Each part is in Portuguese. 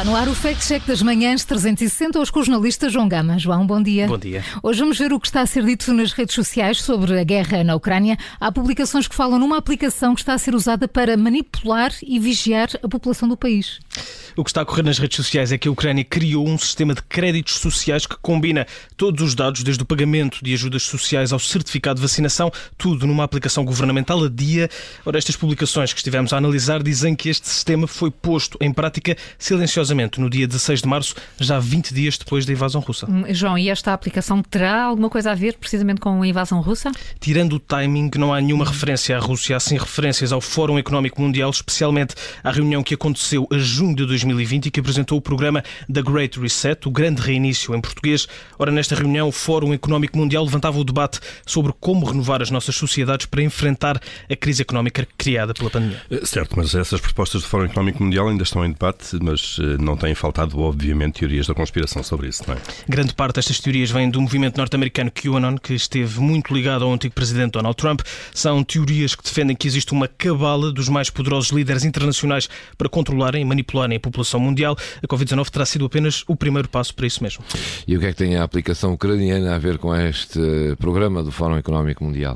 Está no ar o Fact Check das manhãs 360, hoje com o jornalista João Gama. João, bom dia. Bom dia. Hoje vamos ver o que está a ser dito nas redes sociais sobre a guerra na Ucrânia. Há publicações que falam numa aplicação que está a ser usada para manipular e vigiar a população do país. O que está a ocorrer nas redes sociais é que a Ucrânia criou um sistema de créditos sociais que combina todos os dados, desde o pagamento de ajudas sociais ao certificado de vacinação, tudo numa aplicação governamental a dia. Ora, estas publicações que estivemos a analisar dizem que este sistema foi posto em prática silenciosamente no dia 16 de março, já 20 dias depois da invasão russa. João, e esta aplicação terá alguma coisa a ver precisamente com a invasão russa? Tirando o timing, não há nenhuma referência à Rússia, há sim referências ao Fórum Económico Mundial, especialmente à reunião que aconteceu a junho de 2020 e que apresentou o programa The Great Reset, o grande reinício em português. Ora, nesta reunião, o Fórum Económico Mundial levantava o debate sobre como renovar as nossas sociedades para enfrentar a crise económica criada pela pandemia. Certo, mas essas propostas do Fórum Económico Mundial ainda estão em debate, mas não têm faltado, obviamente, teorias da conspiração sobre isso, não é? Grande parte destas teorias vem do movimento norte-americano QAnon, que esteve muito ligado ao antigo presidente Donald Trump. São teorias que defendem que existe uma cabala dos mais poderosos líderes internacionais para controlarem e manipularem a população mundial. A Covid-19 terá sido apenas o primeiro passo para isso mesmo. E o que é que tem a aplicação ucraniana a ver com este programa do Fórum Económico Mundial?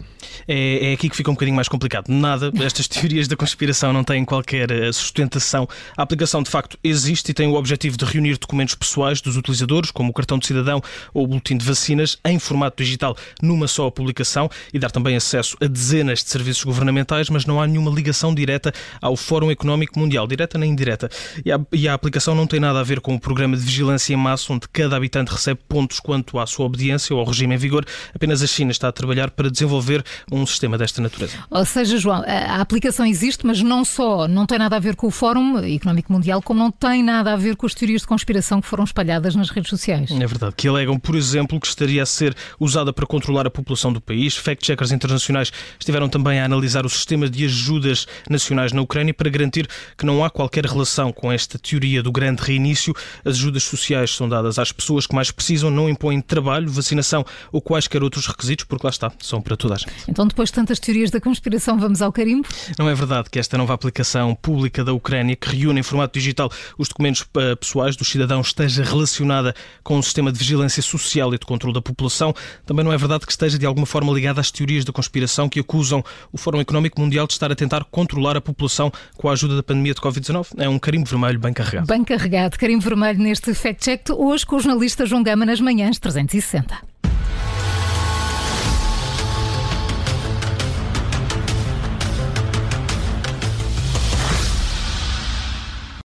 É aqui que fica um bocadinho mais complicado. Nada, estas teorias da conspiração não têm qualquer sustentação. A aplicação, de facto, existe e tem o objetivo de reunir documentos pessoais dos utilizadores, como o cartão de cidadão ou o boletim de vacinas, em formato digital, numa só publicação, e dar também acesso a dezenas de serviços governamentais, mas não há nenhuma ligação direta ao Fórum Económico Mundial, direta nem indireta. E a aplicação não tem nada a ver com o programa de vigilância em massa, onde cada habitante recebe pontos quanto à sua obediência ou ao regime em vigor. Apenas a China está a trabalhar para desenvolver um sistema desta natureza. Ou seja, João, a aplicação existe, mas não tem nada a ver com o Fórum Económico Mundial, como não tem nada a ver com as teorias de conspiração que foram espalhadas nas redes sociais. É verdade, que alegam, por exemplo, que estaria a ser usada para controlar a população do país. Fact-checkers internacionais estiveram também a analisar o sistema de ajudas nacionais na Ucrânia para garantir que não há qualquer relação com esta teoria do grande reinício. As ajudas sociais são dadas às pessoas que mais precisam, não impõem trabalho, vacinação ou quaisquer outros requisitos, porque lá está, são para toda a gente. Então, depois de tantas teorias da conspiração, vamos ao carimbo? Não é verdade que esta nova aplicação pública da Ucrânia, que reúne em formato digital os documentos pessoais dos cidadãos, esteja relacionada com um sistema de vigilância social e de controle da população. Também não é verdade que esteja de alguma forma ligada às teorias da conspiração que acusam o Fórum Económico Mundial de estar a tentar controlar a população com a ajuda da pandemia de Covid-19. É um carimbo vermelho bem carregado. Bem carregado, carimbo vermelho neste Fact Check, hoje com o jornalista João Gama nas manhãs 360.